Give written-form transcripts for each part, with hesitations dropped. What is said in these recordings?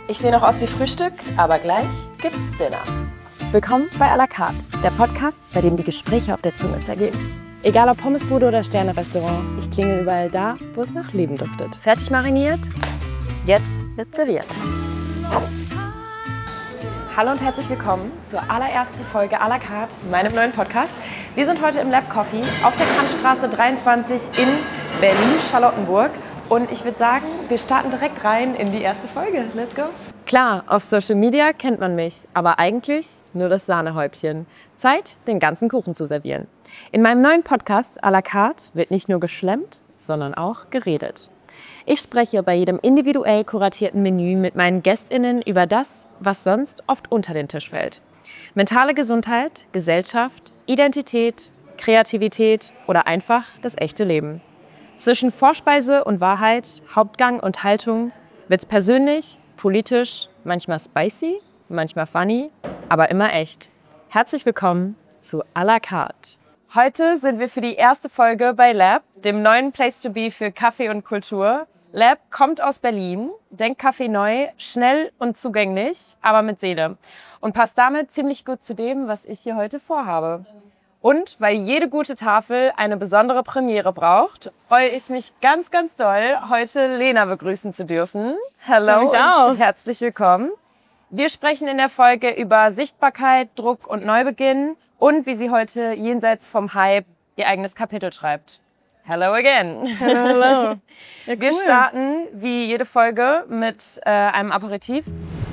Ich sehe noch aus wie Frühstück, aber gleich gibt's Dinner. Willkommen bei à la carte, der Podcast, bei dem die Gespräche auf der Zunge zergehen. Egal ob Pommesbude oder Sterne-Restaurant, ich klingel überall da, wo es nach Leben duftet. Fertig mariniert? Jetzt wird serviert. Hallo und herzlich willkommen zur allerersten Folge à la carte, meinem neuen Podcast. Wir sind heute im Lab Coffee auf der Kantstraße 23 in Berlin-Charlottenburg. Und ich würde sagen, wir starten direkt rein in die erste Folge. Let's go! Klar, auf Social Media kennt man mich, aber eigentlich nur das Sahnehäubchen. Zeit, den ganzen Kuchen zu servieren. In meinem neuen Podcast à la carte wird nicht nur geschlemmt, sondern auch geredet. Ich spreche bei jedem individuell kuratierten Menü mit meinen GästInnen über das, was sonst oft unter den Tisch fällt. Mentale Gesundheit, Gesellschaft, Identität, Kreativität oder einfach das echte Leben. Zwischen Vorspeise und Wahrheit, Hauptgang und Haltung wird's persönlich, politisch, manchmal spicy, manchmal funny, aber immer echt. Herzlich willkommen zu à la carte. Heute sind wir für die erste Folge bei Lab, dem neuen Place to be für Kaffee und Kultur. Lab kommt aus Berlin, denkt Kaffee neu, schnell und zugänglich, aber mit Seele. Und passt damit ziemlich gut zu dem, was ich hier heute vorhabe. Und weil jede gute Tafel eine besondere Premiere braucht, freue ich mich ganz, ganz doll, heute Lena begrüßen zu dürfen. Hallo und herzlich willkommen. Wir sprechen in der Folge über Sichtbarkeit, Druck und Neubeginn und wie sie heute jenseits vom Hype ihr eigenes Kapitel schreibt. Hello again. Hello. Ja, cool. Wir starten wie jede Folge mit einem Aperitif.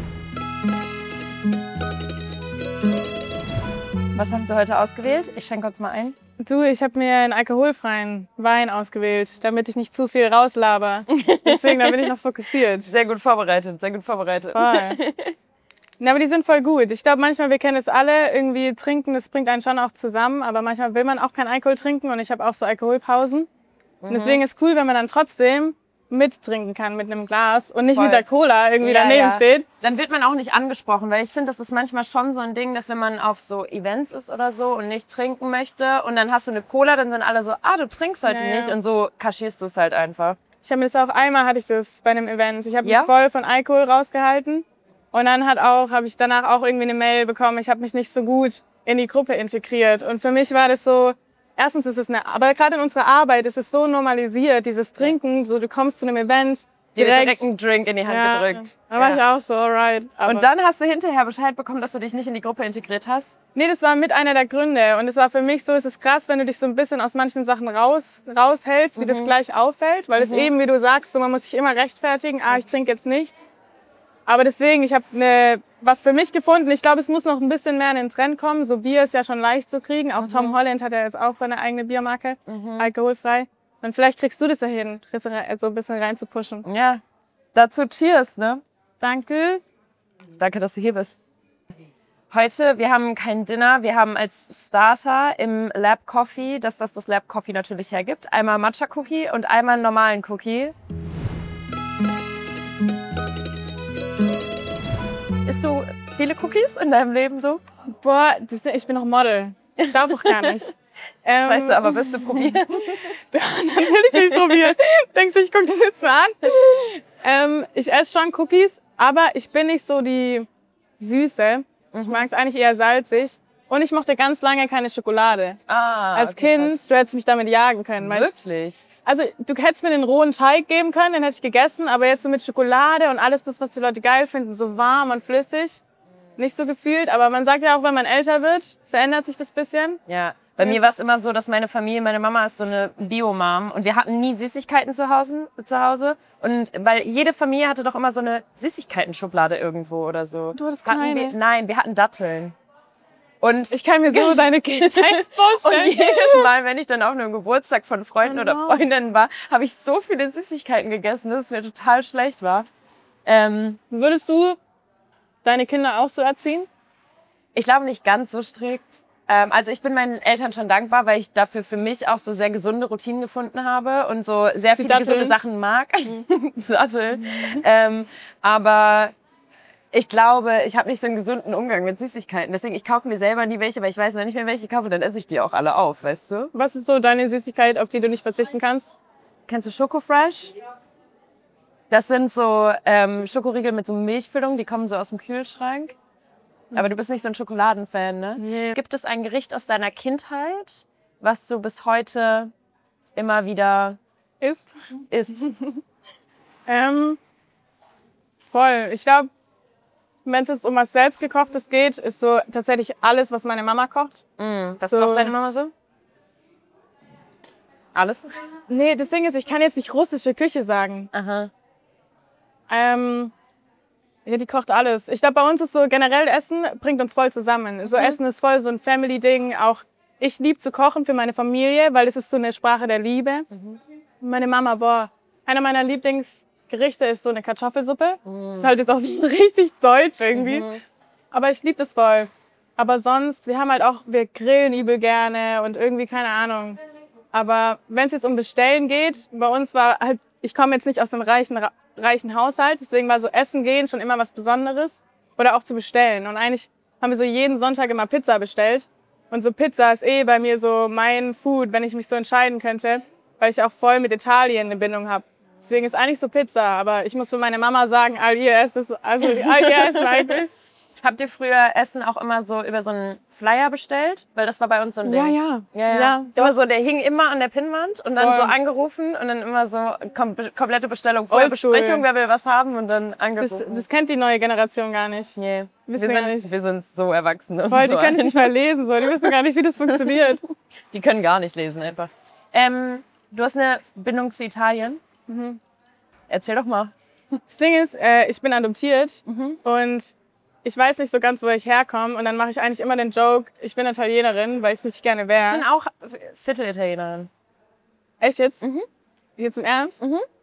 Was hast du heute ausgewählt? Ich schenke uns mal ein. Du, ich habe mir einen alkoholfreien Wein ausgewählt, damit ich nicht zu viel rauslaber. Deswegen, da bin ich noch fokussiert. Sehr gut vorbereitet, sehr gut vorbereitet. Voll. Na, aber die sind voll gut. Ich glaube, manchmal, wir kennen es alle, irgendwie trinken, das bringt einen schon auch zusammen. Aber manchmal will man auch keinen Alkohol trinken und ich habe auch so Alkoholpausen. Und deswegen ist cool, wenn man dann trotzdem mittrinken kann mit einem Glas und nicht mit der Cola irgendwie daneben steht. Dann wird man auch nicht angesprochen, weil ich finde, das ist manchmal schon so ein Ding, dass wenn man auf so Events ist oder so und nicht trinken möchte und dann hast du eine Cola, dann sind alle so, du trinkst heute nicht und so kaschierst du es halt einfach. Ich habe mir das auch einmal, hatte ich das bei einem Event. Ich habe mich voll von Alkohol rausgehalten und dann habe ich danach auch irgendwie eine Mail bekommen, ich habe mich nicht so gut in die Gruppe integriert und für mich war das so, erstens ist es aber gerade in unserer Arbeit ist es so normalisiert, dieses Trinken, so du kommst zu einem Event, direkt einen Drink in die Hand gedrückt. Da war ich auch so, alright. Und dann hast du hinterher Bescheid bekommen, dass du dich nicht in die Gruppe integriert hast? Nee, das war mit einer der Gründe. Und es war für mich so, es ist krass, wenn du dich so ein bisschen aus manchen Sachen raushältst, wie das gleich auffällt. Weil es eben, wie du sagst, so, man muss sich immer rechtfertigen, ich trinke jetzt nichts. Aber deswegen, ich habe was für mich gefunden. Ich glaube, es muss noch ein bisschen mehr in den Trend kommen. So Bier ist ja schon leicht zu kriegen. Auch Tom Holland hat ja jetzt auch seine eigene Biermarke, alkoholfrei. Und vielleicht kriegst du das ja hin, so ein bisschen rein zu pushen. Ja, dazu Cheers, ne? Danke. Danke, dass du hier bist. Heute, wir haben kein Dinner, wir haben als Starter im Lab Coffee, das, was das Lab Coffee natürlich hergibt, einmal Matcha Cookie und einmal einen normalen Cookie. Isst du viele Cookies in deinem Leben so? Boah, ich bin noch Model. Ich darf auch gar nicht. Scheiße, aber wirst du probieren? Natürlich will ich probieren. Denkst du, ich gucke das jetzt mal an? Ich esse schon Cookies, aber ich bin nicht so die Süße. Ich mag es eigentlich eher salzig. Und ich mochte ganz lange keine Schokolade. Als Kind, du hättest mich damit jagen können. Wirklich? Also du hättest mir den rohen Teig geben können, den hätte ich gegessen, aber jetzt so mit Schokolade und alles das, was die Leute geil finden, so warm und flüssig, nicht so gefühlt. Aber man sagt ja auch, wenn man älter wird, verändert sich das bisschen. Ja, bei mir war es immer so, dass meine Mama ist so eine Bio-Mom und wir hatten nie Süßigkeiten zu Hause. Und weil jede Familie hatte doch immer so eine Süßigkeiten-Schublade irgendwo oder so. Du hattest keine? Nein, wir hatten Datteln. Und ich kann mir so deine Kindheit vorstellen. Und jedes Mal, wenn ich dann auf einem Geburtstag von Freunden oder Freundinnen war, habe ich so viele Süßigkeiten gegessen, dass es mir total schlecht war. Würdest du deine Kinder auch so erziehen? Ich glaube nicht ganz so strikt. Also ich bin meinen Eltern schon dankbar, weil ich dafür für mich auch so sehr gesunde Routinen gefunden habe und so sehr viele gesunde Sachen mag. Dattel. Aber ich glaube, ich habe nicht so einen gesunden Umgang mit Süßigkeiten. Deswegen, ich kaufe mir selber nie welche, weil ich weiß, wenn ich mir welche kaufe, dann esse ich die auch alle auf, weißt du? Was ist so deine Süßigkeit, auf die du nicht verzichten kannst? Kennst du Schokofresh? Das sind so Schokoriegel mit so Milchfüllung, die kommen so aus dem Kühlschrank. Aber du bist nicht so ein Schokoladenfan, ne? Nee. Gibt es ein Gericht aus deiner Kindheit, was du bis heute immer wieder Isst? isst? Voll. Ich glaube, wenn es jetzt um was Selbstgekochtes geht, ist so tatsächlich alles, was meine Mama kocht. Was So. kocht deine Mama so? Alles? Nee, das Ding ist, ich kann jetzt nicht russische Küche sagen. Aha. Ja, die kocht alles. Ich glaube, bei uns ist so generell Essen bringt uns voll zusammen. So Essen ist voll so ein Family-Ding. Auch ich liebe zu kochen für meine Familie, weil es ist so eine Sprache der Liebe. Meine Mama, boah, einer meiner Lieblingsgerichte ist so eine Kartoffelsuppe. Ist halt jetzt auch so richtig deutsch irgendwie. Aber ich liebe das voll. Aber sonst, wir grillen übel gerne und irgendwie keine Ahnung. Aber wenn es jetzt um Bestellen geht, bei uns war halt, ich komme jetzt nicht aus einem reichen Haushalt, deswegen war so Essen gehen schon immer was Besonderes. Oder auch zu bestellen. Und eigentlich haben wir so jeden Sonntag immer Pizza bestellt. Und so Pizza ist bei mir so mein Food, wenn ich mich so entscheiden könnte, weil ich auch voll mit Italien eine Bindung habe. Deswegen ist eigentlich so Pizza. Aber ich muss für meine Mama sagen, all ihr Essen eigentlich. Habt ihr früher Essen auch immer so über so einen Flyer bestellt? Weil das war bei uns so ein Ding. Ja, Immer so, der hing immer an der Pinnwand und dann Voll. so angerufen und dann immer so komplette Bestellung. Vorher Oldschool. Besprechung, wer will was haben und dann angerufen. Das kennt die neue Generation gar nicht. Nee. Wissen gar nicht. Wir sind so erwachsen. und Voll, die so können es nicht mal lesen, so. Die wissen gar nicht, wie das funktioniert. Die können gar nicht lesen einfach. Du hast eine Bindung zu Italien. Erzähl doch mal. Das Ding ist, ich bin adoptiert und ich weiß nicht so ganz, wo ich herkomme. Und dann mache ich eigentlich immer den Joke, ich bin Italienerin, weil ich es richtig gerne Ich wäre. bin auch Viertel-Italienerin. Echt jetzt? Jetzt im Ernst?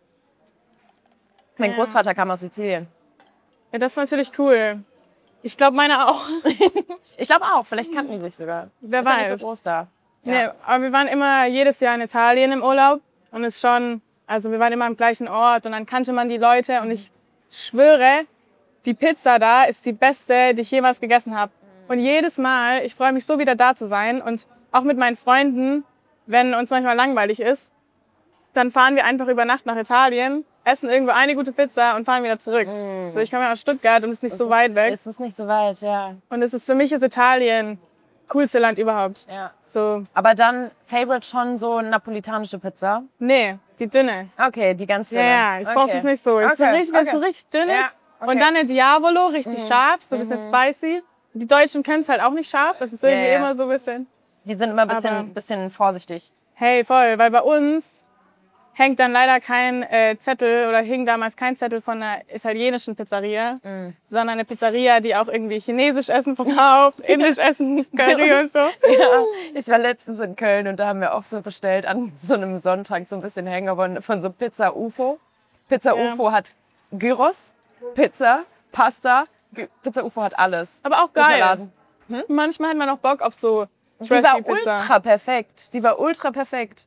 Mein Großvater kam aus Sizilien. Ja, das ist natürlich cool. Ich glaube, meine auch. Ich glaube auch, vielleicht kannten die sich sogar. Wer Ist ja weiß. nicht so groß da. Nee, aber wir waren immer jedes Jahr in Italien im Urlaub. Und es schon, also wir waren immer am gleichen Ort und dann kannte man die Leute. Und ich schwöre, die Pizza da ist die beste, die ich jemals gegessen habe. Und jedes Mal, ich freue mich so wieder da zu sein. Und auch mit meinen Freunden, wenn uns manchmal langweilig ist, dann fahren wir einfach über Nacht nach Italien, essen irgendwo eine gute Pizza und fahren wieder zurück. So, ich komme ja aus Stuttgart und es ist nicht so weit weg. Es ist nicht so weit, ja. Und für mich ist Italien coolste Land überhaupt. Ja. So, Aber dann Favorite schon so napolitanische Pizza? nee, die dünne. Okay, die ganz dünne. Ja, ich brauche das nicht so. Ich bin richtig, wenn es so richtig dünn ist. Ja, okay. Und dann eine Diavolo, richtig scharf, so ein bisschen spicy. Die Deutschen können es halt auch nicht scharf. Es ist irgendwie Ja. immer so ein bisschen. Die sind immer ein Aber- bisschen vorsichtig. Hey, voll, weil bei uns hängt dann leider kein Zettel oder hing damals kein Zettel von einer italienischen Pizzeria, sondern eine Pizzeria, die auch irgendwie chinesisch Essen verkauft, indisch Essen, Curry und so. Ja, ich war letztens in Köln und da haben wir auch so bestellt an so einem Sonntag so ein bisschen Hangover von so Pizza UFO. Pizza Ja. UFO hat Gyros, Pizza, Pasta. Pizza UFO hat alles. Aber auch Guter geil. Laden. Manchmal hat man auch Bock auf so Die war trashy Pizza. ultra perfekt. Die war ultra perfekt.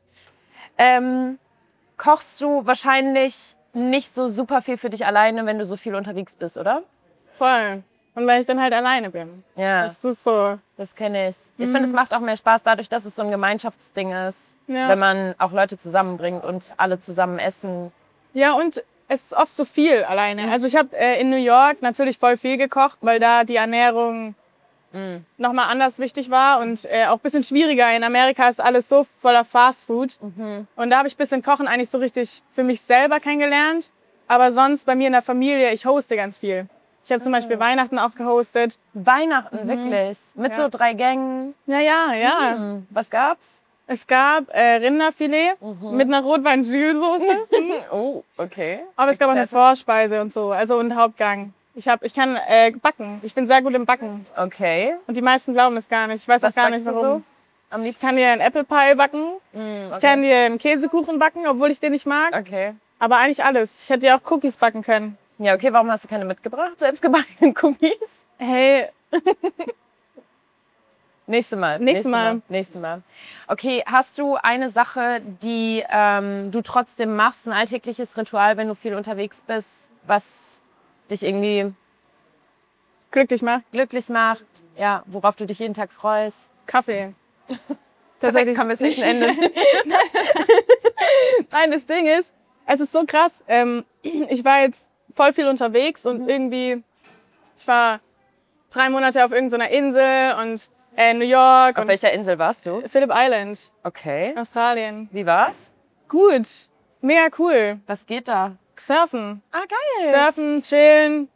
Kochst du wahrscheinlich nicht so super viel für dich alleine, wenn du so viel unterwegs bist, oder? Voll. Und weil ich dann halt alleine bin. Ja, Das ist so. das kenne ich. Ich finde, es macht auch mehr Spaß dadurch, dass es so ein Gemeinschaftsding ist. Ja. Wenn man auch Leute zusammenbringt und alle zusammen essen. Ja, und es ist oft so viel alleine. Also ich habe in New York natürlich voll viel gekocht, weil da die Ernährung nochmal anders wichtig war und auch ein bisschen schwieriger. In Amerika ist alles so voller Fast Food. Und da habe ich ein bisschen Kochen eigentlich so richtig für mich selber kennengelernt. Aber sonst bei mir in der Familie, ich hoste ganz viel. Ich habe zum Beispiel Weihnachten auch gehostet. Weihnachten, wirklich. Mit Ja. so 3 Gängen. Ja. Was gab's? Es gab Rinderfilet mit einer Rotwein-Jus-Soße. Oh, okay. Aber es gab auch eine Vorspeise und so, also und Hauptgang. Ich kann backen. Ich bin sehr gut im Backen. Okay. Und die meisten glauben es gar nicht. Ich weiß Was auch gar nicht, backst du warum. Am Ich liebsten? kann dir einen Apple Pie backen. Ich kann dir einen Käsekuchen backen, obwohl ich den nicht mag. Okay. Aber eigentlich alles. Ich hätte dir auch Cookies backen können. Ja, okay, warum hast du keine mitgebracht? Selbstgebackenen Cookies? Hey, Nächstes Mal. Nächstes Mal. Okay, hast du eine Sache, die du trotzdem machst, ein alltägliches Ritual, wenn du viel unterwegs bist, was dich irgendwie glücklich macht. glücklich macht? Ja, worauf du dich jeden Tag freust? Kaffee. Tatsächlich kommen wir zum nächsten Ende. Nein, das Ding ist, Es ist so krass. Ich war jetzt voll viel unterwegs und irgendwie, ich war 3 Monate auf irgendeiner Insel und New York. Auf welcher Insel warst du? Phillip Island, Okay. Australien. Wie war's? Gut, mega cool. Was geht da? Surfen. Ah, geil. Surfen, chillen,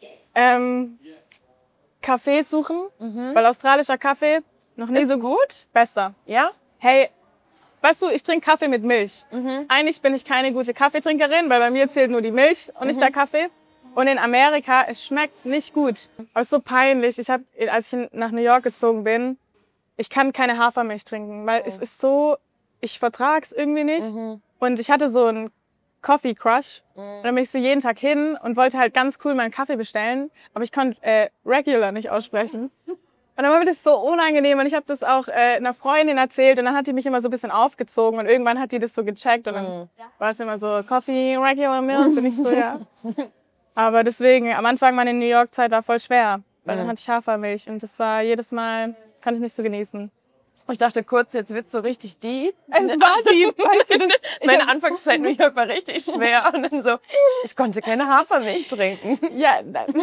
Kaffees suchen, weil australischer Kaffee noch nie so gut? besser. Ja? Hey, weißt du, ich trinke Kaffee mit Milch. Eigentlich bin ich keine gute Kaffeetrinkerin, weil bei mir zählt nur die Milch und nicht der Kaffee. Und in Amerika, es schmeckt nicht gut. Aber es ist so peinlich. Als ich nach New York gezogen bin, ich kann keine Hafermilch trinken, weil es ist so, ich vertrage es irgendwie nicht. Und ich hatte so einen Coffee Crush. Und dann bin ich so jeden Tag hin und wollte halt ganz cool meinen Kaffee bestellen. Aber ich konnte regular nicht aussprechen. Und dann war mir das so unangenehm und ich habe das auch einer Freundin erzählt und dann hat die mich immer so ein bisschen aufgezogen und irgendwann hat die das so gecheckt und dann war es immer so, Coffee, regular milk und ich so, ja. Aber deswegen, am Anfang meine New York-Zeit war voll schwer, weil dann hatte ich Hafermilch und das war jedes Mal, kann ich nicht so genießen. Ich dachte kurz, jetzt wird's so richtig deep. Es war deep, weißt du das? Meine Anfangszeit in New York war richtig schwer und dann so, ich konnte keine Hafermilch trinken. Ja, nein.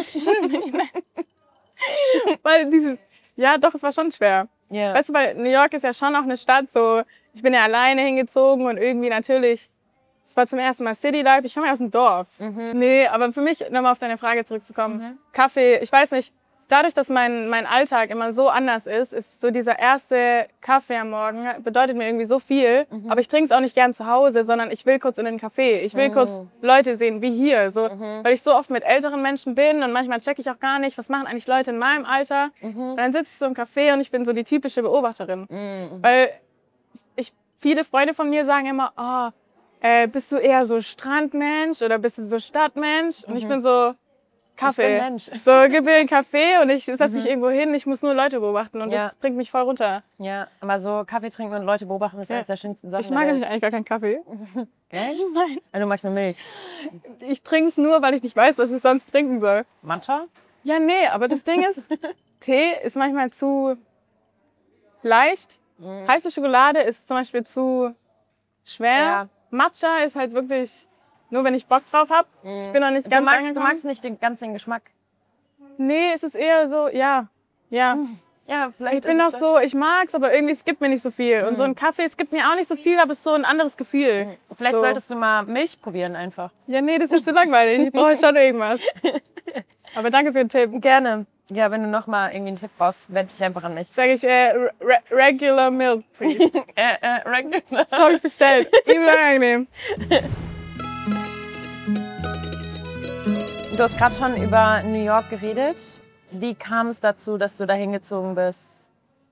Weil ja, doch, es war schon schwer. Ja. Weißt du, weil New York ist ja schon auch eine Stadt, so, ich bin ja alleine hingezogen und irgendwie natürlich, es war zum ersten Mal City Life, ich komme ja aus dem Dorf. Nee, aber für mich, nochmal auf deine Frage zurückzukommen, Kaffee, ich weiß nicht, dadurch, dass mein Alltag immer so anders ist so dieser erste Kaffee am Morgen, bedeutet mir irgendwie so viel. Aber ich trinke es auch nicht gern zu Hause, sondern ich will kurz in den Café. Ich will kurz Leute sehen, wie hier. So, weil ich so oft mit älteren Menschen bin und manchmal checke ich auch gar nicht, was machen eigentlich Leute in meinem Alter. Und dann sitze ich so im Café und ich bin so die typische Beobachterin. Weil viele Freunde von mir sagen immer, bist du eher so Strandmensch oder bist du so Stadtmensch? Und ich bin so, Kaffee. Ich bin Mensch. So, gib mir einen Kaffee und ich setze mich irgendwo hin, ich muss nur Leute beobachten und das bringt mich voll runter. Ja, aber so Kaffee trinken und Leute beobachten ist eines der schönsten Sachen. Ich mag nämlich eigentlich gar keinen Kaffee. Nein. Du magst nur Milch. Ich trinke es nur, weil ich nicht weiß, was ich sonst trinken soll. Matcha? Ja, nee, aber das Ding ist, Tee ist manchmal zu leicht. Heiße Schokolade ist zum Beispiel zu schwer. Matcha ist halt wirklich nur, wenn ich Bock drauf habe. Ich bin noch nicht ganz angekommen. Du magst nicht den Geschmack? Nee, es ist eher so, ja. Ja, vielleicht ich bin auch so, ich mag's, aber irgendwie, es gibt mir nicht so viel. Und so ein Kaffee, es gibt mir auch nicht so viel, aber es ist so ein anderes Gefühl. Vielleicht solltest du mal Milch probieren einfach. Ja, nee, das ist jetzt zu langweilig. Ich brauche schon irgendwas. Aber danke für den Tipp. Gerne. Ja, wenn du noch mal irgendwie einen Tipp brauchst, wende dich einfach an mich. Sag ich, regular milk, please. Regular. Das habe ich bestellt. Übel angenehm. Du hast gerade schon über New York geredet. Wie kam es dazu, dass du da hingezogen bist?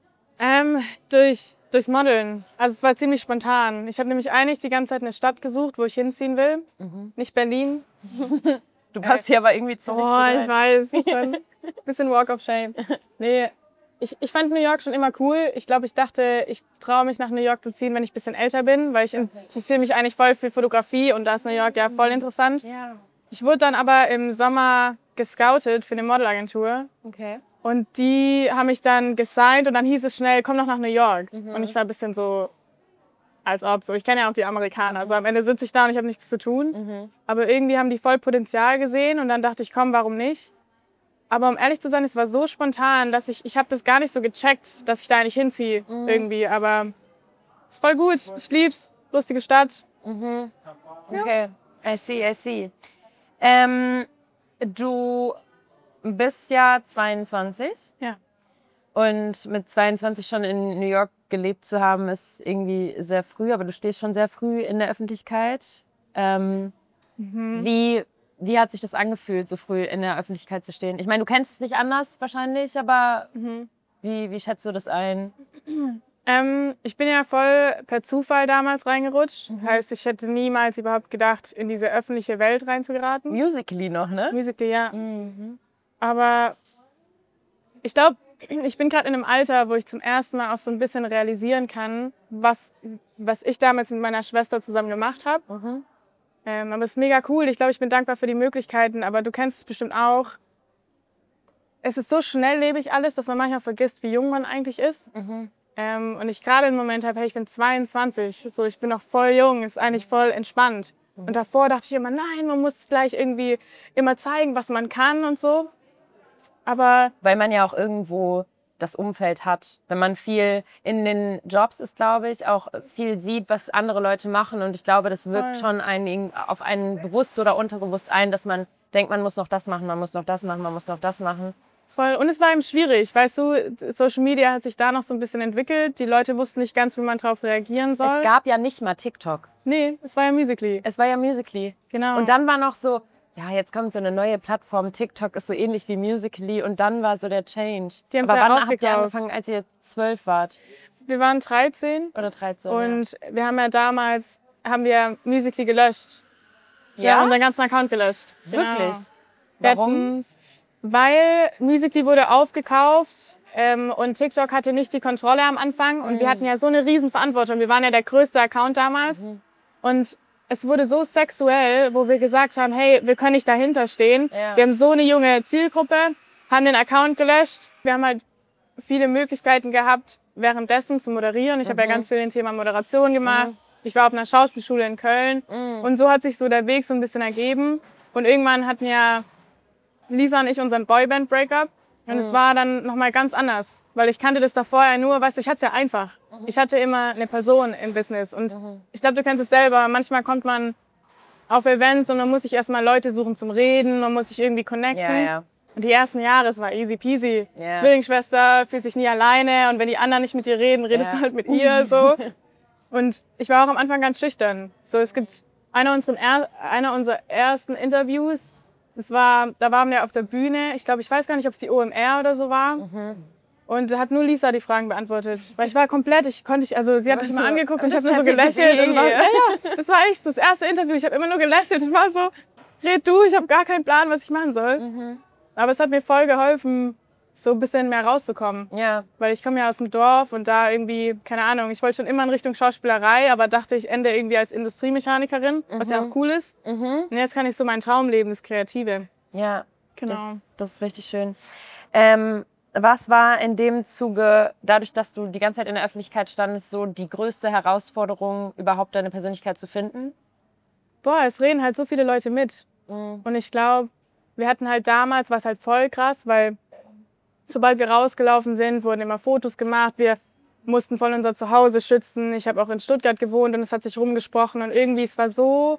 Durchs Modeln. Also es war ziemlich spontan. Ich habe nämlich eigentlich die ganze Zeit eine Stadt gesucht, wo ich hinziehen will. Nicht Berlin. Du passt hier aber irgendwie zu nicht gut rein. Ich weiß. Ein bisschen Walk of Shame. Nee, ich fand New York schon immer cool. Ich glaube, ich dachte, ich traue mich nach New York zu ziehen, wenn ich ein bisschen älter bin, weil ich interessiere mich eigentlich voll für Fotografie und da ist New York ja voll interessant. Ja. Ich wurde dann aber im Sommer gescoutet für eine Modelagentur. Okay. Und die haben mich dann gesigned und dann hieß es schnell, komm doch nach New York. Und ich war ein bisschen so, als ob so. Ich kenne ja auch die Amerikaner. Also am Ende sitze ich da und ich habe nichts zu tun. Aber irgendwie haben die voll Potenzial gesehen und dann dachte ich, komm, warum nicht? Aber um ehrlich zu sein, es war so spontan, dass ich habe das gar nicht so gecheckt, dass ich da nicht hinziehe irgendwie. Aber es ist voll gut. Ich lieb's. Lustige Stadt. Okay. I see. Du bist ja 22. Ja. Und mit 22 schon in New York gelebt zu haben, ist irgendwie sehr früh. Aber du stehst schon sehr früh in der Öffentlichkeit. Wie hat sich das angefühlt, so früh in der Öffentlichkeit zu stehen? Ich meine, du kennst es nicht anders wahrscheinlich, aber wie schätzt du das ein? Ich bin ja voll per Zufall damals reingerutscht. Heißt, ich hätte niemals überhaupt gedacht, in diese öffentliche Welt reinzugeraten. Musically noch, ne? Musically, ja. Aber ich glaube, ich bin gerade in einem Alter, wo ich zum ersten Mal auch so ein bisschen realisieren kann, was ich damals mit meiner Schwester zusammen gemacht habe. Aber es ist mega cool. Ich glaube, ich bin dankbar für die Möglichkeiten, aber du kennst es bestimmt auch. Es ist so schnelllebig alles, dass man manchmal vergisst, wie jung man eigentlich ist. Und ich gerade im Moment habe, hey, ich bin 22, so, ich bin noch voll jung, ist eigentlich voll entspannt. Und davor dachte ich immer, nein, man muss gleich irgendwie immer zeigen, was man kann und so. Aber weil man ja auch irgendwo das Umfeld hat. Wenn man viel in den Jobs ist, glaube ich, auch viel sieht, was andere Leute machen. Und ich glaube, das wirkt schon auf einen bewusst oder unterbewusst ein, dass man denkt, man muss noch das machen, man muss noch das machen, man muss noch das machen. Voll. Und es war eben schwierig, weißt du, Social Media hat sich da noch so ein bisschen entwickelt. Die Leute wussten nicht ganz, wie man darauf reagieren soll. Es gab ja nicht mal TikTok. Nee, es war ja Musical.ly. Es war ja Musical.ly. Genau. Und dann war noch so, ja, jetzt kommt so eine neue Plattform, TikTok ist so ähnlich wie Musical.ly und dann war so der Change. Die haben's Aber ja wann habt ihr aufgekauft. angefangen, als ihr 12 wart? Wir waren 13 Oder 13? und wir haben ja damals Musical.ly gelöscht. Wir Ja? haben unseren ganzen Account gelöscht. Wirklich? Genau. Wir Warum? hatten, weil Musical.ly wurde aufgekauft und TikTok hatte nicht die Kontrolle am Anfang und wir hatten ja so eine riesen Verantwortung. Wir waren ja der größte Account damals und es wurde so sexuell, wo wir gesagt haben, hey, wir können nicht dahinter stehen. Ja. Wir haben so eine junge Zielgruppe, haben den Account gelöscht. Wir haben halt viele Möglichkeiten gehabt, währenddessen zu moderieren. Ich habe ja ganz viel im Thema Moderation gemacht. Ich war auf einer Schauspielschule in Köln. Und so hat sich so der Weg so ein bisschen ergeben. Und irgendwann hatten ja Lisa und ich unseren Boyband-Breakup. Und es war dann nochmal ganz anders. Weil ich kannte das davor ja nur, weißt du, ich hatte es ja einfach. Ich hatte immer eine Person im Business. Und ich glaube, du kennst es selber. Manchmal kommt man auf Events und dann muss ich erstmal Leute suchen zum Reden. Man muss sich irgendwie connecten. Ja, ja. Und die ersten Jahre, es war easy peasy. Ja. Zwillingsschwester, fühlt sich nie alleine. Und wenn die anderen nicht mit dir reden, redest du halt mit ihr. So. Und ich war auch am Anfang ganz schüchtern. So, es gibt einer unserer ersten Interviews. Da waren wir auf der Bühne. Ich glaube, ich weiß gar nicht, ob es die OMR oder so war. Und da hat nur Lisa die Fragen beantwortet. Weil ich war komplett, sie hat mich mal angeguckt und ich habe nur so gelächelt. Und war, das war echt das erste Interview. Ich habe immer nur gelächelt und war so, red du, ich habe gar keinen Plan, was ich machen soll. Aber es hat mir voll geholfen, so ein bisschen mehr rauszukommen. Ja. Weil ich komme ja aus dem Dorf und da irgendwie, keine Ahnung, ich wollte schon immer in Richtung Schauspielerei, aber dachte, ich ende irgendwie als Industriemechanikerin, was ja auch cool ist. Und jetzt kann ich so meinen Traum leben, das Kreative. Ja, Genau. das ist richtig schön. Was war in dem Zuge, dadurch, dass du die ganze Zeit in der Öffentlichkeit standest, so die größte Herausforderung, überhaupt deine Persönlichkeit zu finden? Boah, es reden halt so viele Leute mit. Und ich glaube, wir hatten halt damals, war es halt voll krass, weil sobald wir rausgelaufen sind, wurden immer Fotos gemacht. Wir mussten voll unser Zuhause schützen. Ich habe auch in Stuttgart gewohnt und es hat sich rumgesprochen. Und irgendwie, es war so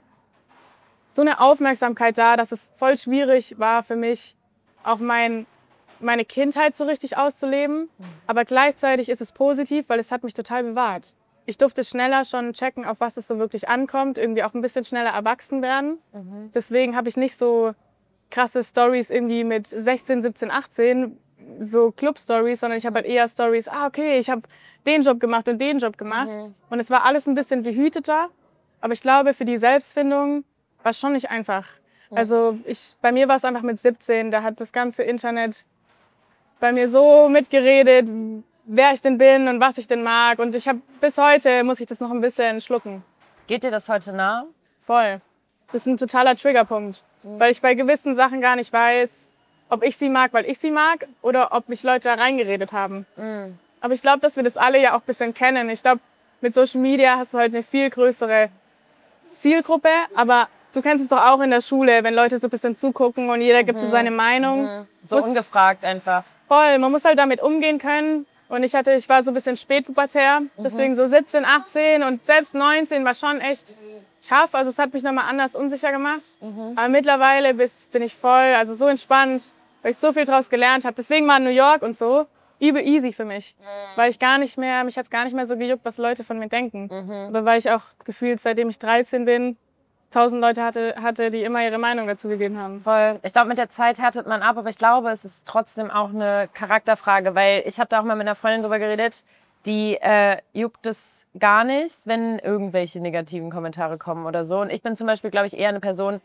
eine Aufmerksamkeit da, dass es voll schwierig war für mich, auch meine Kindheit so richtig auszuleben. Aber gleichzeitig ist es positiv, weil es hat mich total bewahrt. Ich durfte schneller schon checken, auf was es so wirklich ankommt, irgendwie auch ein bisschen schneller erwachsen werden. Deswegen habe ich nicht so krasse Stories irgendwie mit 16, 17, 18, so Club-Stories, sondern ich habe halt eher Stories, okay, ich habe den Job gemacht und den Job gemacht. Und es war alles ein bisschen behüteter. Aber ich glaube, für die Selbstfindung war es schon nicht einfach. Also bei mir war es einfach mit 17, da hat das ganze Internet bei mir so mitgeredet, wer ich denn bin und was ich denn mag. Und bis heute muss ich das noch ein bisschen schlucken. Geht dir das heute nah? Voll. Das ist ein totaler Triggerpunkt, weil ich bei gewissen Sachen gar nicht weiß, ob ich sie mag, weil ich sie mag, oder ob mich Leute da reingeredet haben. Aber ich glaube, dass wir das alle ja auch ein bisschen kennen. Ich glaube, mit Social Media hast du heute eine viel größere Zielgruppe, aber du kennst es doch auch in der Schule, wenn Leute so ein bisschen zugucken und jeder gibt so seine Meinung. So ungefragt einfach. Voll, man muss halt damit umgehen können. Und ich war so ein bisschen spätpubertär, deswegen so 17, 18 und selbst 19 war schon echt tough. Also es hat mich nochmal anders unsicher gemacht. Aber mittlerweile bin ich voll, also so entspannt, weil ich so viel draus gelernt habe. Deswegen war New York und so übel easy für mich. Weil mich hat es gar nicht mehr so gejuckt, was Leute von mir denken. Aber weil ich auch gefühlt, seitdem ich 13 bin, 1000 Leute hatte, die immer ihre Meinung dazu gegeben haben. Voll. Ich glaube, mit der Zeit härtet man ab, aber ich glaube, es ist trotzdem auch eine Charakterfrage, weil ich habe da auch mal mit einer Freundin drüber geredet, die juckt es gar nicht, wenn irgendwelche negativen Kommentare kommen oder so. Und ich bin zum Beispiel, glaube ich, eher eine Person,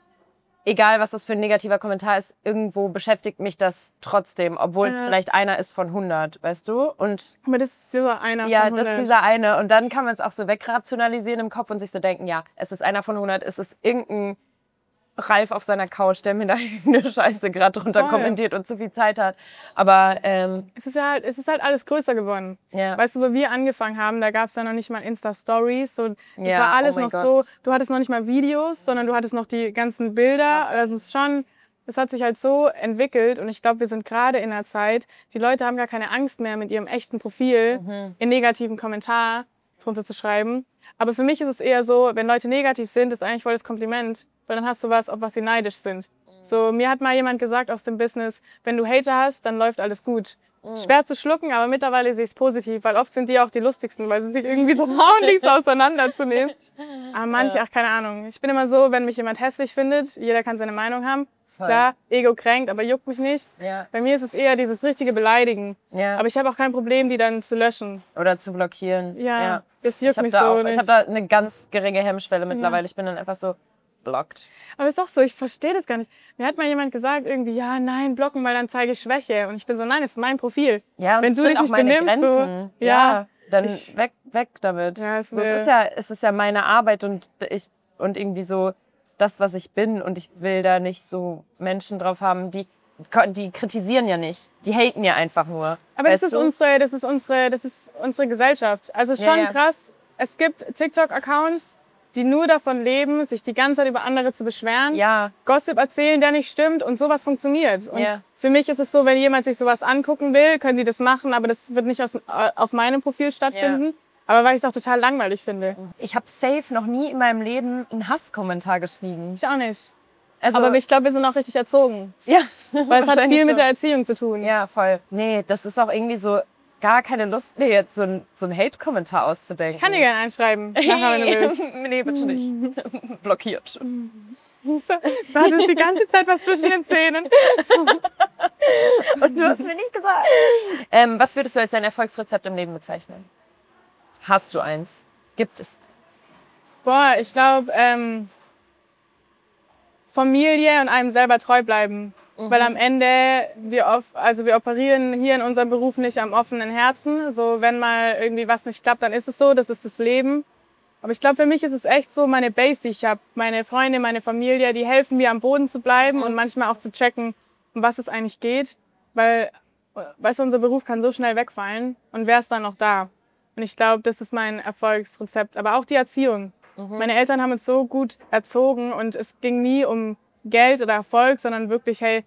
egal was das für ein negativer Kommentar ist, irgendwo beschäftigt mich das trotzdem, obwohl es vielleicht einer ist von 100, weißt du? Aber das ist dieser einer ja, von 100. das ist dieser eine. Und dann kann man es auch so wegrationalisieren im Kopf und sich so denken, ja, es ist einer von 100, es ist irgendein Ralf auf seiner Couch, der mir da eine Scheiße gerade drunter kommentiert und zu viel Zeit hat. Aber es ist halt alles größer geworden. Ja. Weißt du, wo wir angefangen haben, da gab es ja noch nicht mal Insta-Stories. So, das war alles noch so, du hattest noch nicht mal Videos, sondern du hattest noch die ganzen Bilder. Ja. Also es hat sich halt so entwickelt und ich glaube, wir sind gerade in einer Zeit, die Leute haben gar keine Angst mehr, mit ihrem echten Profil in negativen Kommentar drunter zu schreiben. Aber für mich ist es eher so, wenn Leute negativ sind, ist eigentlich voll das Kompliment, weil dann hast du was, auf was sie neidisch sind. So, mir hat mal jemand gesagt aus dem Business, wenn du Hater hast, dann läuft alles gut. Schwer zu schlucken, aber mittlerweile sehe ich es positiv, weil oft sind die auch die lustigsten, weil sie sich irgendwie so trauen, nichts auseinanderzunehmen. Aber manche, keine Ahnung. Ich bin immer so, wenn mich jemand hässlich findet, jeder kann seine Meinung haben. Klar, Ego kränkt, aber juckt mich nicht. Ja. Bei mir ist es eher dieses richtige Beleidigen. Ja. Aber ich habe auch kein Problem, die dann zu löschen. Oder zu blockieren. Ja. Das juckt mich so nicht. Ich habe da eine ganz geringe Hemmschwelle mittlerweile. Ich bin dann einfach so blockt. Aber ist doch so, ich verstehe das gar nicht. Mir hat mal jemand gesagt, irgendwie, ja, nein, blocken, weil dann zeige ich Schwäche. Und ich bin so, nein, es ist mein Profil. Ja, und wenn du dich nicht benimmst, so, dann weg damit. Ja, es ist ja meine Arbeit und irgendwie so das, was ich bin. Und ich will da nicht so Menschen drauf haben, die kritisieren ja nicht. Die haten ja einfach nur. Aber das ist unsere Gesellschaft. Also es ist schon krass. Es gibt TikTok-Accounts, die nur davon leben, sich die ganze Zeit über andere zu beschweren, Gossip erzählen, der nicht stimmt und sowas funktioniert. Und für mich ist es so, wenn jemand sich sowas angucken will, können die das machen, aber das wird nicht auf meinem Profil stattfinden. Aber weil ich es auch total langweilig finde. Ich habe safe noch nie in meinem Leben einen Hasskommentar geschrieben. Ich auch nicht. Also, aber ich glaube, wir sind auch richtig erzogen. Ja. Weil es hat viel mit der Erziehung zu tun. Ja, voll. Nee, das ist auch irgendwie so gar keine Lust, mir jetzt so ein Hate-Kommentar auszudenken. Ich kann dir gerne einschreiben, nachher, wenn du willst. Nee, bitte nicht. Blockiert. So, du hattest die ganze Zeit was zwischen den Zähnen. Und du hast mir nicht gesagt. Was würdest du als dein Erfolgsrezept im Leben bezeichnen? Hast du eins? Gibt es eins? Boah, ich glaube, Familie und einem selber treu bleiben. Weil am Ende, wir operieren hier in unserem Beruf nicht am offenen Herzen. So, wenn mal irgendwie was nicht klappt, dann ist es so, das ist das Leben. Aber ich glaube, für mich ist es echt so meine Base, die ich habe. Meine Freunde, meine Familie, die helfen mir am Boden zu bleiben und manchmal auch zu checken, um was es eigentlich geht. Weil, weißt du, unser Beruf kann so schnell wegfallen und wer ist dann noch da? Und ich glaube, das ist mein Erfolgsrezept. Aber auch die Erziehung. Meine Eltern haben uns so gut erzogen und es ging nie um Geld oder Erfolg, sondern wirklich, hey,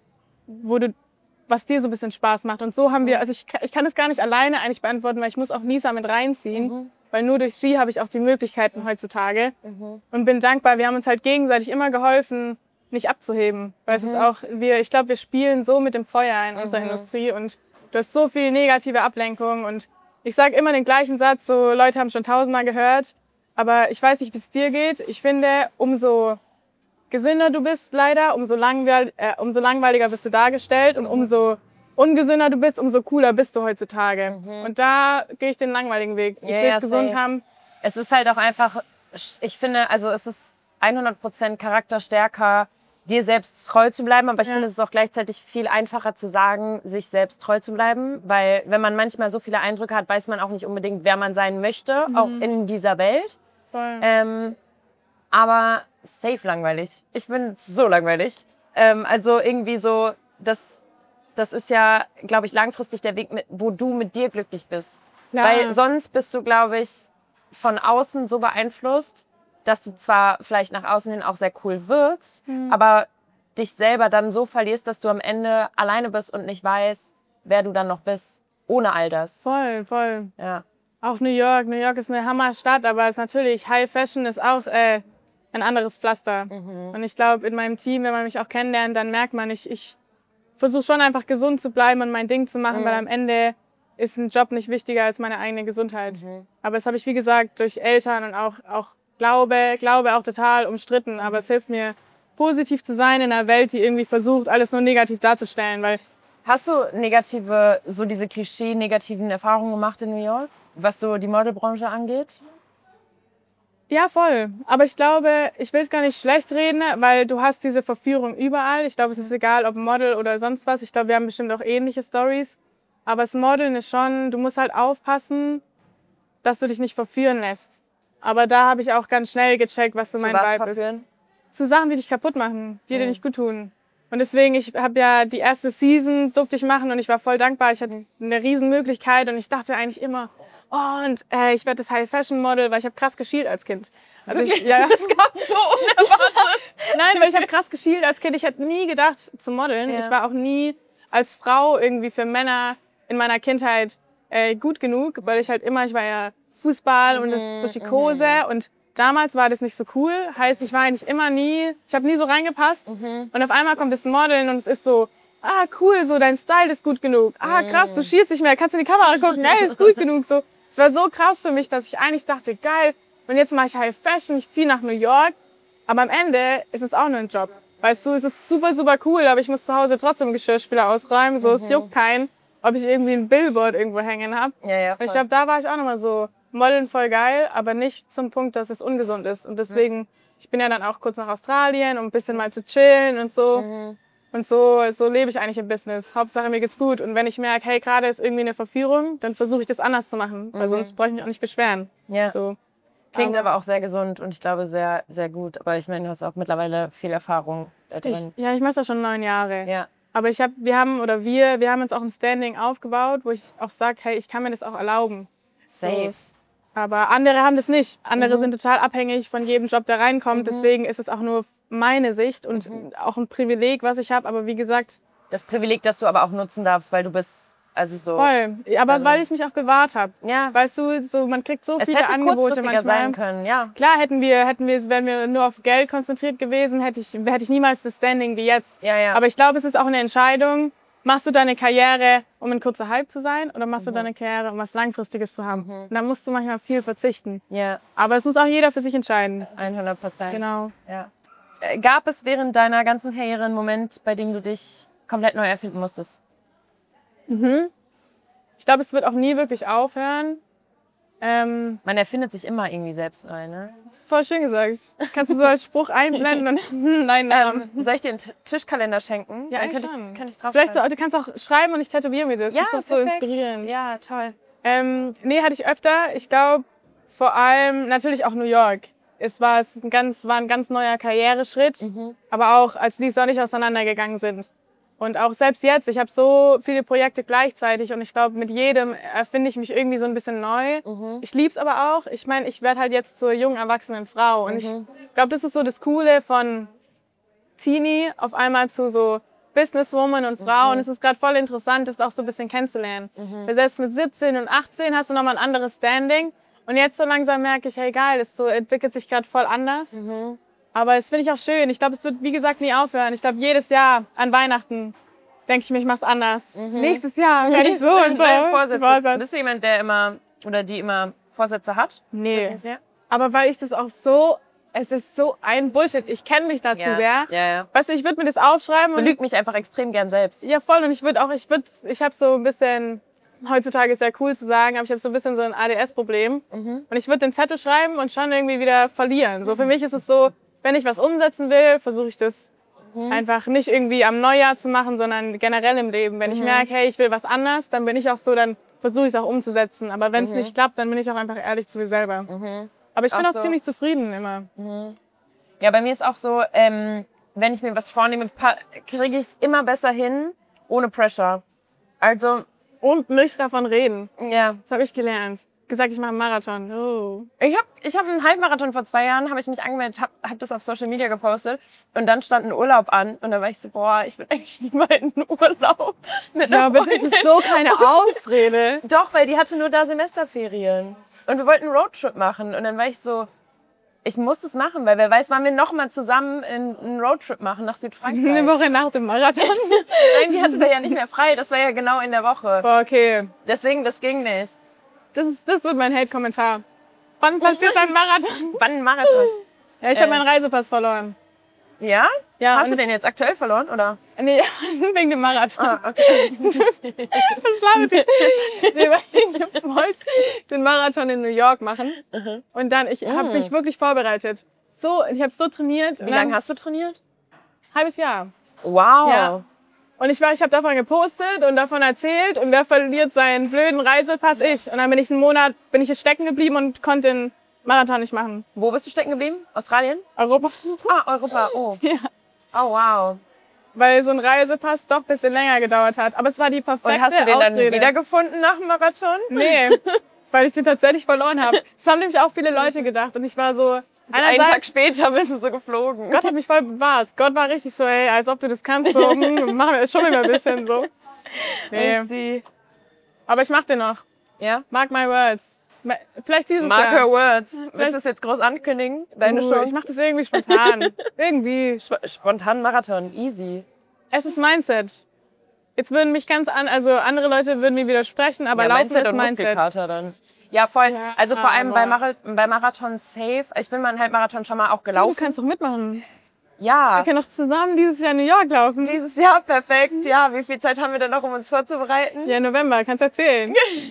was dir so ein bisschen Spaß macht. Und so haben wir, also ich kann es gar nicht alleine eigentlich beantworten, weil ich muss auch Nisa mit reinziehen, weil nur durch sie habe ich auch die Möglichkeiten heutzutage und bin dankbar. Wir haben uns halt gegenseitig immer geholfen, nicht abzuheben. Weil es ist auch, ich glaube, wir spielen so mit dem Feuer in unserer Industrie und du hast so viel negative Ablenkung und ich sage immer den gleichen Satz, so Leute haben schon 1000-mal gehört, aber ich weiß nicht, wie es dir geht. Ich finde, umso gesünder du bist, leider, umso langweiliger bist du dargestellt und umso ungesünder du bist, umso cooler bist du heutzutage. Und da gehe ich den langweiligen Weg. Ich will es gesund haben. Es ist halt auch einfach, ich finde, also es ist 100% charakterstärker, dir selbst treu zu bleiben, aber ich finde, es ist auch gleichzeitig viel einfacher zu sagen, sich selbst treu zu bleiben, weil wenn man manchmal so viele Eindrücke hat, weiß man auch nicht unbedingt, wer man sein möchte, auch in dieser Welt. Voll. Aber safe langweilig. Ich bin so langweilig. Also irgendwie so, das ist ja, glaube ich, langfristig der Weg, wo du mit dir glücklich bist. Ja. Weil sonst bist du, glaube ich, von außen so beeinflusst, dass du zwar vielleicht nach außen hin auch sehr cool wirkst, aber dich selber dann so verlierst, dass du am Ende alleine bist und nicht weißt, wer du dann noch bist, ohne all das. Voll. Ja. Auch New York. New York ist eine Hammerstadt, aber es ist natürlich, High Fashion ist auch ein anderes Pflaster. Und ich glaube, in meinem Team, wenn man mich auch kennenlernt, dann merkt man, ich versuche schon einfach gesund zu bleiben und mein Ding zu machen, weil am Ende ist ein Job nicht wichtiger als meine eigene Gesundheit. Aber das habe ich, wie gesagt, durch Eltern und auch Glaube auch total umstritten. Aber es hilft mir, positiv zu sein in einer Welt, die irgendwie versucht, alles nur negativ darzustellen. Weil hast du diese Klischee-negativen Erfahrungen gemacht in New York, was so die Modelbranche angeht? Ja, voll. Aber ich glaube, ich will es gar nicht schlecht reden, weil du hast diese Verführung überall. Ich glaube, es ist egal, ob Model oder sonst was. Ich glaube, wir haben bestimmt auch ähnliche Stories. Aber das Modeln ist schon, du musst halt aufpassen, dass du dich nicht verführen lässt. Aber da habe ich auch ganz schnell gecheckt, was so mein Vibe ist. zu Sachen, die dich kaputt machen, die dir nicht gut tun. Und deswegen, ich habe ja die erste Season durfte ich machen und ich war voll dankbar. Ich hatte eine riesen Möglichkeit und ich dachte eigentlich immer, ich werde das High-Fashion-Model, weil ich habe krass geschielt als Kind. Also das kam so unerwartet. Nein, weil ich habe krass geschielt als Kind. Ich hätte nie gedacht zu modeln. Ja. Ich war auch nie als Frau irgendwie für Männer in meiner Kindheit gut genug, weil ich war ja Fußball und das Buschikose und damals war das nicht so cool. Heißt, ich habe nie so reingepasst. Und auf einmal kommt das Modeln und es ist so, cool, so dein Style ist gut genug. Krass, du schielst nicht mehr, kannst in die Kamera gucken, hey, ist gut genug. So, es war so krass für mich, dass ich eigentlich dachte, geil, und jetzt mache ich High Fashion, ich ziehe nach New York. Aber am Ende ist es auch nur ein Job. Weißt du, es ist super, super cool, aber ich muss zu Hause trotzdem Geschirrspüler ausräumen. So, es juckt keinen, ob ich irgendwie ein Billboard irgendwo hängen habe. Ja, ich glaube, da war ich auch nochmal so, Modeln voll geil, aber nicht zum Punkt, dass es ungesund ist. Und deswegen, ich bin ja dann auch kurz nach Australien, um ein bisschen mal zu chillen und so. Und so lebe ich eigentlich im Business. Hauptsache, mir geht's gut. Und wenn ich merke, hey, gerade ist irgendwie eine Verführung, dann versuche ich das anders zu machen. Weil sonst brauche ich mich auch nicht beschweren. Ja. So. Klingt aber auch sehr gesund und ich glaube sehr, sehr gut. Aber ich meine, du hast auch mittlerweile viel Erfahrung da drin. Ich mache das schon 9 Jahre. Ja. Aber wir haben uns auch ein Standing aufgebaut, wo ich auch sage, hey, ich kann mir das auch erlauben. Safe. So. Aber andere haben das nicht. Andere sind total abhängig von jedem Job, der reinkommt. Deswegen ist es auch nur meine Sicht und auch ein Privileg, was ich habe. Aber wie gesagt... Das Privileg, das du aber auch nutzen darfst, weil du bist... Also so. Voll. Aber weil ich mich auch gewahrt habe. Ja. Weißt du, so, man kriegt so viele Angebote manchmal. Es hätte kurzfristiger sein können, ja. Klar, wären wir nur auf Geld konzentriert gewesen, hätte ich niemals das Standing wie jetzt. Ja. Aber ich glaube, es ist auch eine Entscheidung. Machst du deine Karriere, um ein kurzer Hype zu sein, oder machst du deine Karriere, um was Langfristiges zu haben? Und da musst du manchmal viel verzichten. Ja. Aber es muss auch jeder für sich entscheiden. 100%. Genau. Ja. Gab es während deiner ganzen Karriere einen Moment, bei dem du dich komplett neu erfinden musstest? Ich glaube, es wird auch nie wirklich aufhören. Man erfindet sich immer irgendwie selbst neu, ne? Das ist voll schön gesagt. Kannst du so als Spruch einblenden und nein. Soll ich dir einen Tischkalender schenken? Ja, dann könnte ich drauf vielleicht du kannst auch schreiben und ich tätowiere mir das. Ja, das ist doch perfekt. So inspirierend. Ja, toll. Nee, hatte ich öfter. Ich glaube, vor allem natürlich auch New York. Es war ein ganz neuer Karriereschritt, aber auch als die so nicht auseinandergegangen sind. Und auch selbst jetzt, ich habe so viele Projekte gleichzeitig und ich glaube, mit jedem erfinde ich mich irgendwie so ein bisschen neu. Ich liebe es aber auch. Ich meine, ich werde halt jetzt zur jungen, erwachsenen Frau. Und ich glaube, das ist so das Coole von Teenie auf einmal zu so Businesswoman und Frau. Und es ist gerade voll interessant, das auch so ein bisschen kennenzulernen. Weil selbst mit 17 und 18 hast du nochmal ein anderes Standing. Und jetzt so langsam merke ich, hey geil, es so entwickelt sich gerade voll anders. Aber das finde ich auch schön. Ich glaube, es wird, wie gesagt, nie aufhören. Ich glaube, jedes Jahr an Weihnachten denke ich mir, ich mach's anders. Nächstes Jahr werde ich so und so. Bist du jemand, der immer oder die immer Vorsätze hat? Nee. Aber weil ich das auch so, es ist so ein Bullshit. Ich kenne mich da zu sehr. Ja. Weißt du, ich würde mir das aufschreiben. Ich belüge mich einfach extrem gern selbst. Ja, voll. Und ich habe so ein bisschen, heutzutage ist ja cool zu sagen, aber ich habe so ein bisschen so ein ADS-Problem. Und ich würde den Zettel schreiben und schon irgendwie wieder verlieren. So für mich ist es so, wenn ich was umsetzen will, versuche ich das einfach nicht irgendwie am Neujahr zu machen, sondern generell im Leben. Wenn ich merke, hey, ich will was anders, dann bin ich auch so, dann versuche ich es auch umzusetzen. Aber wenn es nicht klappt, dann bin ich auch einfach ehrlich zu mir selber. Aber ich bin auch so ziemlich zufrieden immer. Ja, bei mir ist auch so, wenn ich mir was vornehme, kriege ich es immer besser hin, ohne Pressure. Also... Und nicht davon reden. Ja. Das habe ich gelernt. Gesagt, ich mache einen Marathon. Oh. Ich hab einen Halbmarathon vor 2 Jahren, habe ich mich angemeldet, hab das auf Social Media gepostet und dann stand ein Urlaub an und dann war ich so, boah, ich will eigentlich nie mal in den Urlaub mit einer aber Freundin. das ist so keine Ausrede. Doch, weil die hatte nur da Semesterferien und wir wollten einen Roadtrip machen und dann war ich so, ich muss das machen, weil wer weiß, wann wir noch mal zusammen einen Roadtrip machen nach Südfrankreich. Eine Woche nach dem Marathon. Nein, die hatte da ja nicht mehr frei, das war ja genau in der Woche. Boah, okay. Deswegen, das ging nicht. Das wird mein Hate-Kommentar. Wann passiert ein Marathon? Wann ein Marathon? Ja, ich habe meinen Reisepass verloren. Ja? Ja. Hast du den jetzt aktuell verloren, oder? Nee, wegen dem Marathon. Ah, okay. Das war mit dem. Nee, weil ich wollte den Marathon in New York machen. Und dann, ich habe mich wirklich vorbereitet. Ich habe so trainiert. Wie lange hast du trainiert? Halbes Jahr. Wow. Ja. Und ich habe davon gepostet und davon erzählt und wer verliert seinen blöden Reisepass? Ich. Und dann bin ich einen Monat stecken geblieben und konnte in Marathon nicht machen. Wo bist du stecken geblieben? Australien? Europa. Ah, Europa. Oh. Ja. Oh, wow. Weil so ein Reisepass doch ein bisschen länger gedauert hat. Aber es war die perfekte Und hast du den dann Ausrede. wiedergefunden nach dem Marathon? Nee, weil ich den tatsächlich verloren habe. Das haben nämlich auch viele Leute gedacht. Und ich war so, Einen Tag später bist du so geflogen. Gott hat mich voll bewahrt. Gott war richtig so, ey, als ob du das kannst, so, machen wir schon immer ein bisschen so. Nee. I see. Aber ich mach den noch. Ja? Mark my words. Vielleicht dieses Mark Jahr. her words. Willst du es jetzt groß ankündigen? Deine Du, Chance? ich mach das irgendwie spontan. Irgendwie. Spontan Marathon. Easy. Es ist Mindset. Jetzt würden mich also andere Leute würden mir widersprechen, aber Ja, Laufen Mindset ist und Mindset. Muskelkater dann. Ja, voll. Ja, Also vor allem bei aber- Marathon safe. Ich bin mal Halbmarathon schon mal auch Du gelaufen. kannst doch mitmachen. Ja. Wir können doch zusammen dieses Jahr New York laufen. Dieses Jahr perfekt. Ja, wie viel Zeit haben wir denn noch, um uns vorzubereiten? Ja, November, kannst erzählen.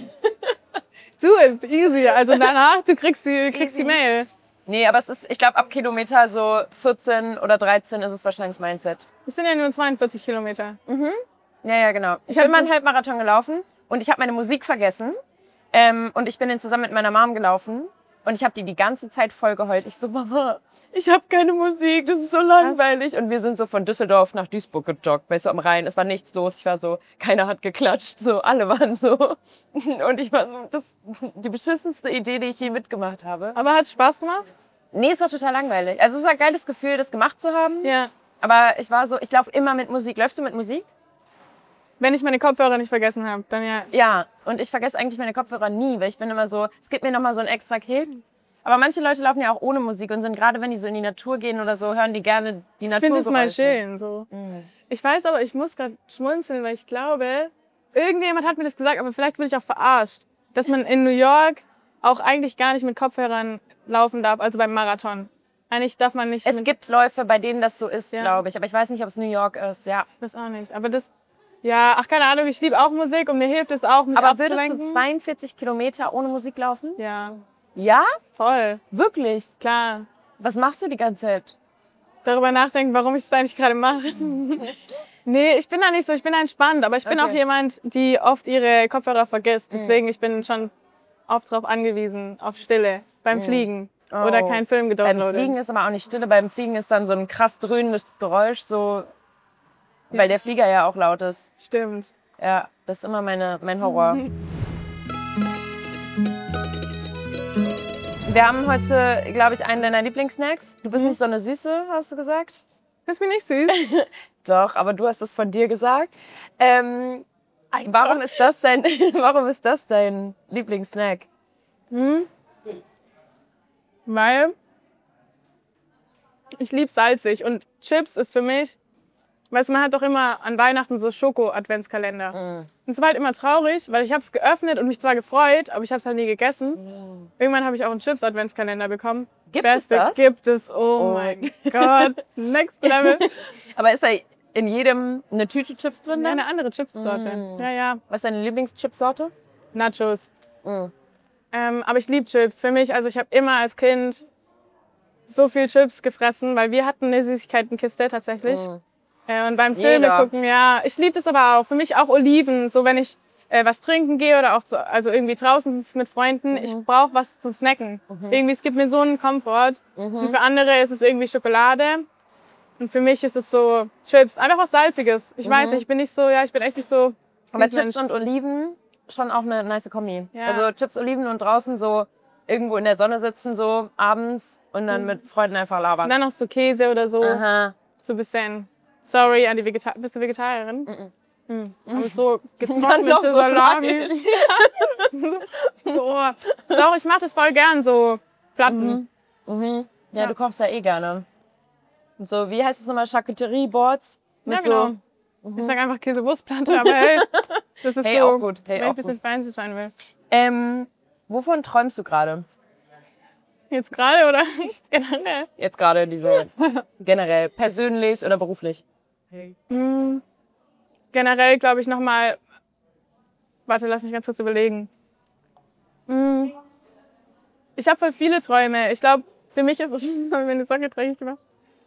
Do it, easy. Also danach, du kriegst die Mail. Nee, aber es ist, ich glaube, ab Kilometer so 14 oder 13 ist es wahrscheinlich Mindset. Das sind ja nur 42 Kilometer. Ja, ja, genau. Ich hab bin mal einen das- Halbmarathon gelaufen und ich habe meine Musik vergessen. Und ich bin den zusammen mit meiner Mom gelaufen. Und ich habe die ganze Zeit voll geheult. Ich so, Mama, ich habe keine Musik, das ist so langweilig. Und wir sind so von Düsseldorf nach Duisburg gejoggt, weißt du, am Rhein. Es war nichts los. Ich war so, keiner hat geklatscht. So, alle waren so. Und ich war so, das die beschissenste Idee, die ich je mitgemacht habe. Aber hat es Spaß gemacht? Nee, es war total langweilig. Also es war ein geiles Gefühl, das gemacht zu haben. Ja. Aber ich war so, ich laufe immer mit Musik. Läufst du mit Musik? Wenn ich meine Kopfhörer nicht vergessen habe, dann ja. Ja, und ich vergesse eigentlich meine Kopfhörer nie, weil ich bin immer so, es gibt mir nochmal so einen extra Kick. Aber manche Leute laufen ja auch ohne Musik und sind gerade, wenn die so in die Natur gehen oder so, hören die gerne die Ich Natur. finde es mal schön so. Ich weiß aber, ich muss gerade schmunzeln, weil ich glaube, irgendjemand hat mir das gesagt, aber vielleicht bin ich auch verarscht, dass man in New York auch eigentlich gar nicht mit Kopfhörern laufen darf, also beim Marathon. Eigentlich darf man nicht Es mit... gibt Läufe, bei denen das so ist, Ja. glaube ich. Aber ich weiß nicht, ob es New York ist, ja. Das auch nicht. Aber das... Ja, ach, keine Ahnung, ich liebe auch Musik und mir hilft es auch, mich Aber würdest du abzulenken. 42 Kilometer ohne Musik laufen? Ja, Ja? voll. Wirklich? Klar. Was machst du die ganze Zeit? Darüber nachdenken, warum ich es eigentlich gerade mache. Nee, ich bin da nicht so, ich bin entspannt, aber ich bin Okay. auch jemand, die oft ihre Kopfhörer vergisst. Deswegen, ich bin schon oft darauf angewiesen, auf Stille beim Fliegen oder Oh. kein Film Beim gedownloadet. Fliegen ist aber auch nicht Stille. Beim Fliegen ist dann so ein krass dröhnendes Geräusch, so, weil der Flieger ja auch laut ist. Stimmt. Ja, das ist immer mein Horror. Wir haben heute, glaube ich, einen deiner Lieblingssnacks. Du bist nicht so eine Süße, hast du gesagt? Das bin ich süß. Doch, aber du hast es von dir gesagt. Warum ist das dein Lieblingssnack? Weil ich liebe salzig und Chips ist für mich, weißt du, man hat doch immer an Weihnachten so Schoko-Adventskalender. Und es war halt immer traurig, weil ich habe es geöffnet und mich zwar gefreut, aber ich habe es halt nie gegessen. Irgendwann habe ich auch einen Chips-Adventskalender bekommen. Gibt es das? Gibt es, oh mein Gott, next level. Aber ist da in jedem eine Tüte Chips drin? Ja, Dann? eine andere Chipssorte. Ja, ja, Was ist deine Lieblingschipsorte? Nachos. Aber ich liebe Chips. Für mich, also ich habe immer als Kind so viel Chips gefressen, weil wir hatten eine Süßigkeitenkiste tatsächlich. Und beim Filme Jeder. gucken, ja, ich liebe das aber auch. Für mich auch Oliven, so wenn ich was trinken gehe oder auch also irgendwie draußen sitze mit Freunden, ich brauche was zum Snacken. Irgendwie, es gibt mir so einen Komfort. Und für andere ist es irgendwie Schokolade. Und für mich ist es so Chips, einfach was Salziges. Ich weiß nicht, ich bin nicht so, ja, ich bin echt nicht so Aber Süßmensch. Chips und Oliven, schon auch eine nice Kombi. Ja. Also Chips, Oliven und draußen so irgendwo in der Sonne sitzen, so abends und dann mit Freunden einfach Und labern. dann noch so Käse oder so. Aha. So ein bisschen, sorry an die Vegetarierin. Bist du Vegetarierin? Aber so Dann getrocknete noch so Salami. So, ich mache das voll gern, so Platten. Ja, du kochst ja eh gerne. Und so, wie heißt es nochmal? Charcuterie-Boards? Ja, Mit genau. so. Ich sag einfach Käsewurstplatte, aber hey, das ist Hey, so, auch gut. Hey, wenn ich auch ein bisschen fancy sein will. Wovon träumst du gerade? Jetzt gerade oder generell? Jetzt gerade in diesem Moment. Generell, persönlich oder beruflich? Generell glaube ich nochmal, warte, lass mich ganz kurz überlegen. Ich habe voll viele Träume. Ich glaube, für mich ist es, habe ich meine Socke dreckig gemacht.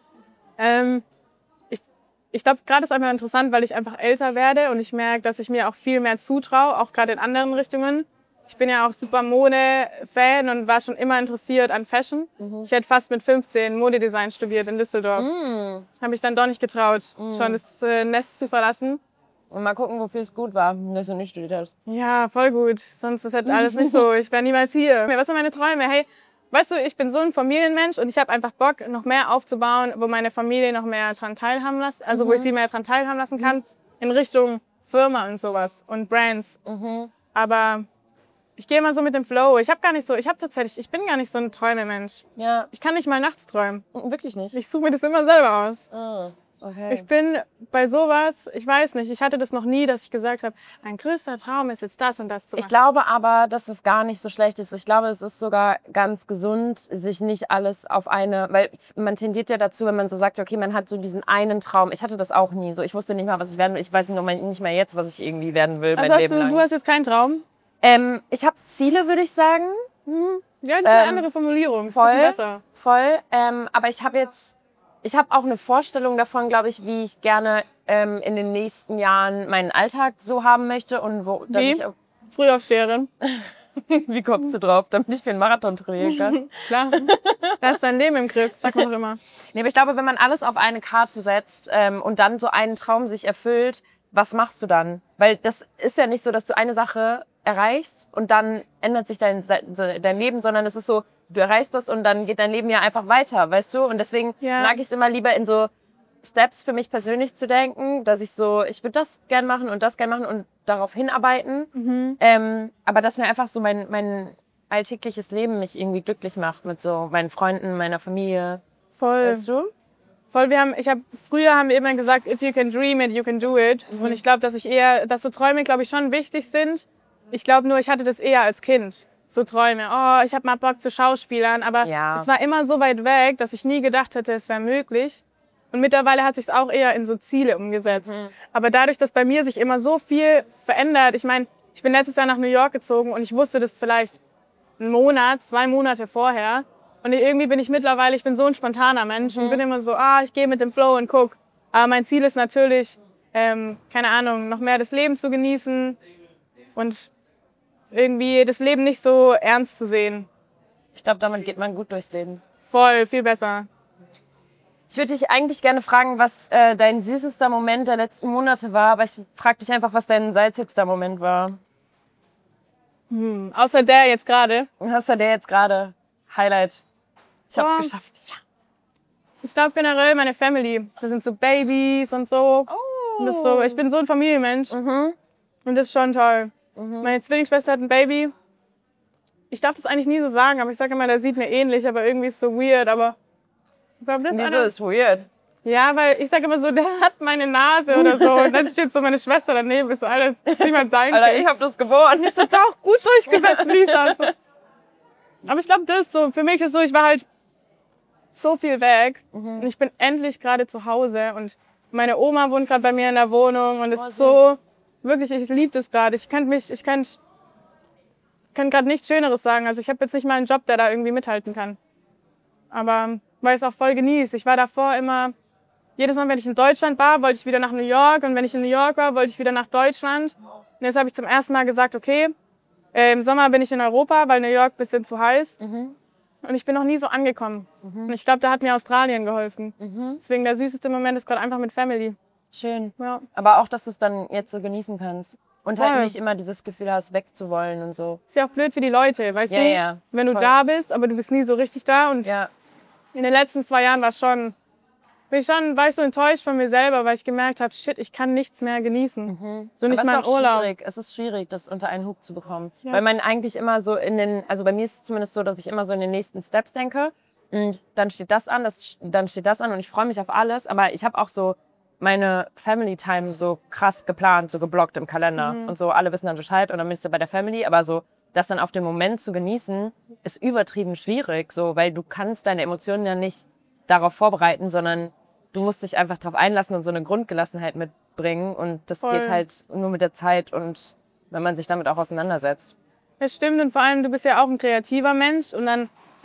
Ich glaube, gerade ist einfach interessant, weil ich einfach älter werde und ich merke, dass ich mir auch viel mehr zutraue, auch gerade in anderen Richtungen. Ich bin ja auch super Mode-Fan und war schon immer interessiert an Fashion. Ich hätte fast mit 15 Modedesign studiert in Düsseldorf. Habe mich dann doch nicht getraut, schon das Nest zu verlassen. Und mal gucken, wofür es gut war, dass du nicht studiert hast. Ja, voll gut. Sonst ist das alles nicht so. Ich wäre niemals hier. Was sind meine Träume? Hey, weißt du, ich bin so ein Familienmensch und ich habe einfach Bock, noch mehr aufzubauen, wo meine Familie noch mehr daran teilhaben lässt. Also wo ich sie mehr daran teilhaben lassen kann, in Richtung Firma und sowas und Brands. Aber ich gehe immer so mit dem Flow. Ich bin gar nicht so ein Träumemensch. Ja. Ich kann nicht mal nachts träumen. Wirklich nicht? Ich suche mir das immer selber aus. Okay. Ich bin bei sowas, ich weiß nicht, ich hatte das noch nie, dass ich gesagt habe, mein größter Traum ist jetzt das und das zu machen. Ich glaube aber, dass es gar nicht so schlecht ist. Ich glaube, es ist sogar ganz gesund, sich nicht alles auf eine, weil man tendiert ja dazu, wenn man so sagt, okay, man hat so diesen einen Traum. Ich hatte das auch nie so. Ich wusste nicht mal, was ich werden will. Ich weiß nicht mal jetzt, was ich irgendwie werden will, Also mein Leben lang. du hast jetzt keinen Traum? Ich habe Ziele, würde ich sagen. Ja, das ist eine andere Formulierung. Ist ein bisschen besser. Voll. Aber ich habe auch eine Vorstellung davon, glaube ich, wie ich gerne in den nächsten Jahren meinen Alltag so haben möchte. Und Frühaufsteherin. Wie kommst du drauf, damit ich für einen Marathon trainieren kann? Klar, da ist dein Leben im Griff, sagt man doch immer. Nee, aber ich glaube, wenn man alles auf eine Karte setzt und dann so einen Traum sich erfüllt, was machst du dann? Weil das ist ja nicht so, dass du eine Sache erreichst und dann ändert sich dein Leben, sondern es ist so, du erreichst das und dann geht dein Leben ja einfach weiter, weißt du? Und deswegen mag ich es immer lieber in so Steps für mich persönlich zu denken, dass ich würde das gern machen und das gern machen und darauf hinarbeiten. Aber dass mir einfach so mein alltägliches Leben mich irgendwie glücklich macht mit so meinen Freunden, meiner Familie. Voll. Weißt du? Voll, früher haben wir immer gesagt, if you can dream it, you can do it. Und ich glaube, dass so Träume, glaube ich, schon wichtig sind. Ich glaube nur, ich hatte das eher als Kind. So Träume, ich habe mal Bock zu Schauspielern, aber es war immer so weit weg, dass ich nie gedacht hätte, es wäre möglich. Und mittlerweile hat sich es auch eher in so Ziele umgesetzt. Aber dadurch, dass bei mir sich immer so viel verändert, ich meine, ich bin letztes Jahr nach New York gezogen und ich wusste das vielleicht 2 Monate vorher. Und irgendwie bin ich so ein spontaner Mensch und bin immer so, ich gehe mit dem Flow und guck. Aber mein Ziel ist natürlich, keine Ahnung, noch mehr das Leben zu genießen und irgendwie das Leben nicht so ernst zu sehen. Ich glaube, damit geht man gut durchs Leben. Voll, viel besser. Ich würde dich eigentlich gerne fragen, was dein süßester Moment der letzten Monate war, aber ich frage dich einfach, was dein salzigster Moment war. Außer der jetzt gerade. Außer der jetzt gerade. Highlight. Ich hab's geschafft. Ja. Ich glaube generell meine Family. Das sind so Babys und so. Und das so. Ich bin so ein Familienmensch. Und das ist schon toll. Meine Zwillingsschwester hat ein Baby. Ich darf das eigentlich nie so sagen, aber ich sage immer, der sieht mir ähnlich, aber irgendwie ist es so weird. Aber wieso ist weird? Ja, weil ich sage immer so, der hat meine Nase oder so. Und dann steht so meine Schwester daneben. Ich so, Alter, sieh mal dein Alter, ich hab das geboren. Ich so, doch, gut durchgesetzt, Lisa. Aber ich glaube, das ist so, für mich ist so, ich war halt so viel weg. Und ich bin endlich gerade zu Hause. Und meine Oma wohnt gerade bei mir in der Wohnung. Und es ist so, wirklich, ich liebe das gerade. Ich kann gerade nichts Schöneres sagen. Also ich habe jetzt nicht mal einen Job, der da irgendwie mithalten kann. Aber weil ich es auch voll genieße. Ich war davor immer, jedes Mal, wenn ich in Deutschland war, wollte ich wieder nach New York. Und wenn ich in New York war, wollte ich wieder nach Deutschland. Und jetzt habe ich zum ersten Mal gesagt, okay, im Sommer bin ich in Europa, weil New York ein bisschen zu heiß. Und ich bin noch nie so angekommen. Und ich glaube, da hat mir Australien geholfen. Deswegen der süßeste Moment ist gerade einfach mit Family. Schön. Ja. Aber auch, dass du es dann jetzt so genießen kannst. Und halt nicht immer dieses Gefühl hast, wegzuwollen und so. Ist ja auch blöd für die Leute, weißt du? Ja. Wenn du da bist, aber du bist nie so richtig da. Und in den letzten 2 Jahren war ich so enttäuscht von mir selber, weil ich gemerkt habe, shit, ich kann nichts mehr genießen. So nicht mal Urlaub. Es ist schwierig, das unter einen Hut zu bekommen. Yes. Weil man eigentlich immer so also bei mir ist es zumindest so, dass ich immer so in den nächsten Steps denke. Und dann steht das an, dann steht das an und ich freue mich auf alles. Aber ich habe auch so meine Family Time so krass geplant, so geblockt im Kalender. Und so, alle wissen dann Bescheid und dann bist du bei der Family. Aber so, das dann auf den Moment zu genießen, ist übertrieben schwierig. So, weil du kannst deine Emotionen ja nicht darauf vorbereiten, sondern du musst dich einfach darauf einlassen und so eine Grundgelassenheit mitbringen. Und das geht halt nur mit der Zeit und wenn man sich damit auch auseinandersetzt. Das stimmt und vor allem, du bist ja auch ein kreativer Mensch und dann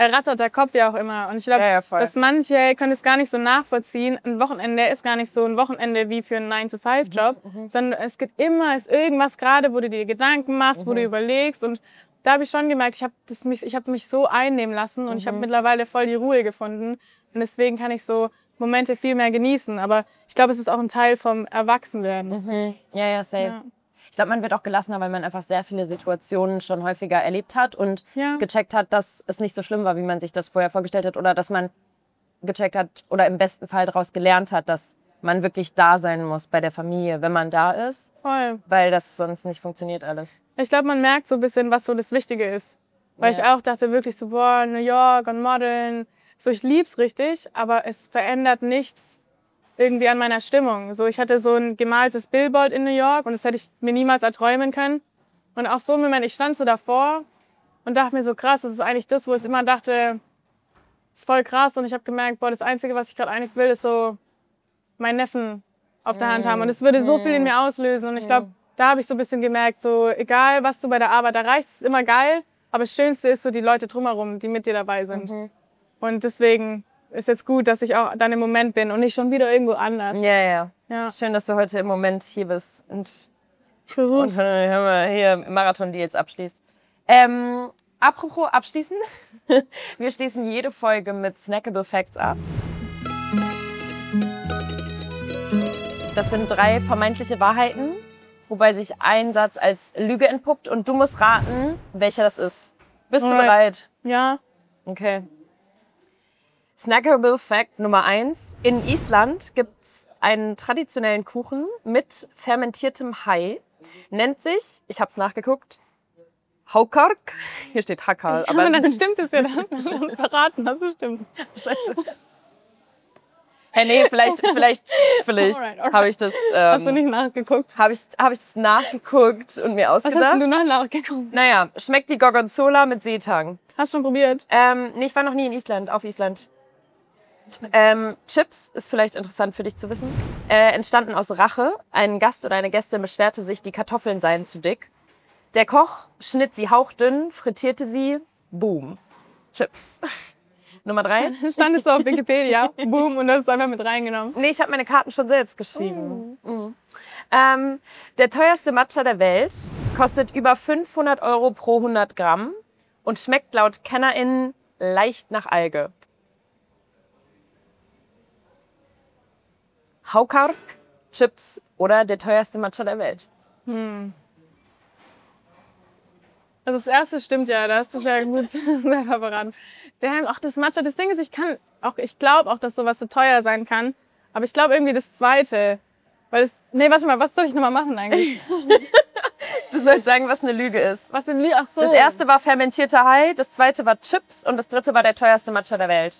rattert der Kopf ja auch immer. Und ich glaube, dass manche können es gar nicht so nachvollziehen. Ein Wochenende ist gar nicht so ein Wochenende wie für einen 9-to-5-Job, sondern es gibt immer irgendwas gerade, wo du dir Gedanken machst, wo du überlegst. Und da habe ich schon gemerkt, ich habe mich so einnehmen lassen und ich habe mittlerweile voll die Ruhe gefunden. Und deswegen kann ich so Momente viel mehr genießen. Aber ich glaube, es ist auch ein Teil vom Erwachsenwerden. Ja, safe. Ja. Ich glaube, man wird auch gelassener, weil man einfach sehr viele Situationen schon häufiger erlebt hat und gecheckt hat, dass es nicht so schlimm war, wie man sich das vorher vorgestellt hat. Oder dass man gecheckt hat oder im besten Fall daraus gelernt hat, dass man wirklich da sein muss bei der Familie, wenn man da ist. Voll. Weil das sonst nicht funktioniert alles. Ich glaube, man merkt so ein bisschen, was so das Wichtige ist. Weil ich auch dachte wirklich so, boah, New York und Modeln. So, ich lieb's richtig, aber es verändert nichts irgendwie an meiner Stimmung. So, ich hatte so ein gemaltes Billboard in New York und das hätte ich mir niemals erträumen können. Und auch so im Moment, ich stand so davor und dachte mir so, krass, das ist eigentlich das, wo ich immer dachte, das ist voll krass. Und ich habe gemerkt, boah, das Einzige, was ich gerade eigentlich will, ist so meinen Neffen auf der Hand haben. Und es würde so viel in mir auslösen. Und ich glaube, da habe ich so ein bisschen gemerkt, so egal, was du bei der Arbeit erreichst, ist immer geil. Aber das Schönste ist so die Leute drumherum, die mit dir dabei sind. Und deswegen ist jetzt gut, dass ich auch dann im Moment bin und nicht schon wieder irgendwo anders. Ja. Schön, dass du heute im Moment hier bist und hier im Marathon, die jetzt abschließt. Apropos abschließen. Wir schließen jede Folge mit Snackable Facts ab. Das sind 3 vermeintliche Wahrheiten, wobei sich ein Satz als Lüge entpuppt und du musst raten, welcher das ist. Bist du bereit? Ja. Okay. Snackable Fact Nummer 1. In Island gibt es einen traditionellen Kuchen mit fermentiertem Hai. Nennt sich, ich habe es nachgeguckt, Hákarl. Hier steht Hákarl. Aber dann stimmt es ja, das hast du schon verraten. Das stimmt. Scheiße. Hey, nee, vielleicht alright. Habe ich das... hast du nicht nachgeguckt? Habe ich das nachgeguckt und mir ausgedacht. Was hast du noch nachgeguckt? Naja, schmeckt wie Gorgonzola mit Seetang. Hast du schon probiert? Nee, ich war noch nie in Island, auf Island. Chips ist vielleicht interessant für dich zu wissen. Entstanden aus Rache. Ein Gast oder eine Gästin beschwerte sich, die Kartoffeln seien zu dick. Der Koch schnitt sie hauchdünn, frittierte sie. Boom. Chips. Nummer 3. Stand es so auf Wikipedia. Boom. Und das ist einfach mit reingenommen. Nee, ich habe meine Karten schon selbst geschrieben. Der teuerste Matcha der Welt kostet über 500 € pro 100 Gramm und schmeckt laut KennerInnen leicht nach Alge. Hákarl, Chips oder der teuerste Matcha der Welt? Also das erste stimmt ja, da hast du ja gut selber beraten. Auch das Matcha, das Ding ist, ich glaube auch, dass sowas so teuer sein kann. Aber ich glaube irgendwie das zweite. Nee, warte mal, was soll ich nochmal machen eigentlich? Du sollst sagen, was eine Lüge ist. Was eine Lüge? Ach so. Das erste war fermentierter Hai, das zweite war Chips und das dritte war der teuerste Matcha der Welt.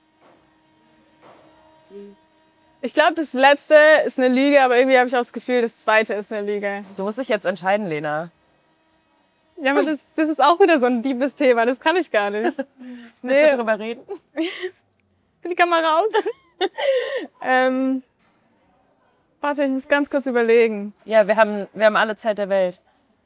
Ich glaube, das letzte ist eine Lüge, aber irgendwie habe ich auch das Gefühl, das zweite ist eine Lüge. Du musst dich jetzt entscheiden, Lena. Ja, aber das ist auch wieder so ein liebes Thema, das kann ich gar nicht. Willst du drüber reden? Die Kamera raus. Warte, ich muss ganz kurz überlegen. Ja, wir haben alle Zeit der Welt.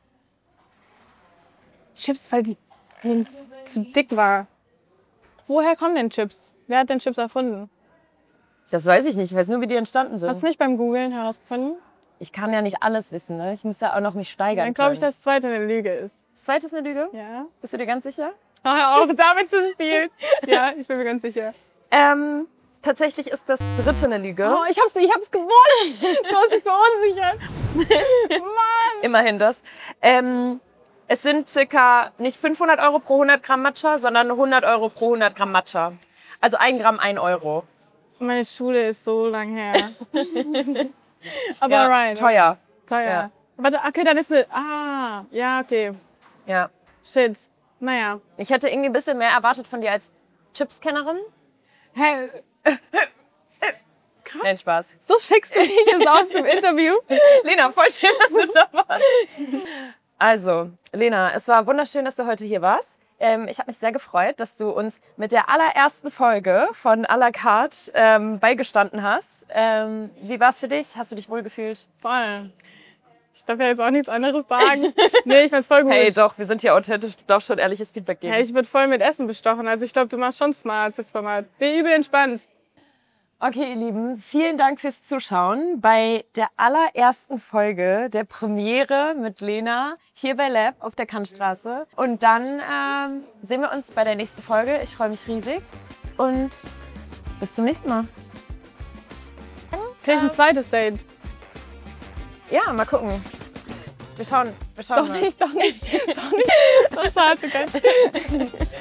Chips, weil es zu dick war. Woher kommen denn Chips? Wer hat denn Chips erfunden? Das weiß ich nicht, ich weiß nur, wie die entstanden sind. Hast du nicht beim Googlen herausgefunden? Ich kann ja nicht alles wissen, ne? Ich muss ja auch noch mich steigern. Dann glaube ich, dass das zweite eine Lüge ist. Das zweite ist eine Lüge? Ja. Bist du dir ganz sicher? Hör auf, damit zu spielen. Ja, ich bin mir ganz sicher. Tatsächlich ist das dritte eine Lüge. Oh, ich hab's gewonnen. Du hast dich verunsichert. Mann. Immerhin das. Es sind circa nicht 500 € pro 100 Gramm Matcha, sondern 100 € pro 100 Gramm Matcha. Also 1 Gramm 1 €. Meine Schule ist so lang her. Aber ja, right. Teuer. Ja. Warte, okay, dann ist eine... ja, okay. Ja. Shit. Naja. Ich hätte irgendwie ein bisschen mehr erwartet von dir als Chips-Kennerin. Hey. Krass. Nein, Spaß. So schickst du mich jetzt aus dem Interview. Lena, voll schön, dass du da warst. Also, Lena, es war wunderschön, dass du heute hier warst. Ich habe mich sehr gefreut, dass du uns mit der allerersten Folge von à la carte beigestanden hast. Wie war es für dich? Hast du dich wohl gefühlt? Voll. Ich darf ja jetzt auch nichts anderes sagen. Nee, ich find's voll gut. Hey, doch, wir sind hier authentisch. Du darfst schon ehrliches Feedback geben. Hey, ich würde voll mit Essen bestochen. Also ich glaube, du machst schon smart fürs Format. Bin übel entspannt. Okay, ihr Lieben, vielen Dank fürs Zuschauen bei der allerersten Folge der Premiere mit Lena hier bei Lab auf der Kantstraße. Und dann sehen wir uns bei der nächsten Folge. Ich freue mich riesig und bis zum nächsten Mal. Krieg ich ein zweites Date? Ja, mal gucken. Wir schauen Doch mal. nicht. Das war halt so geil.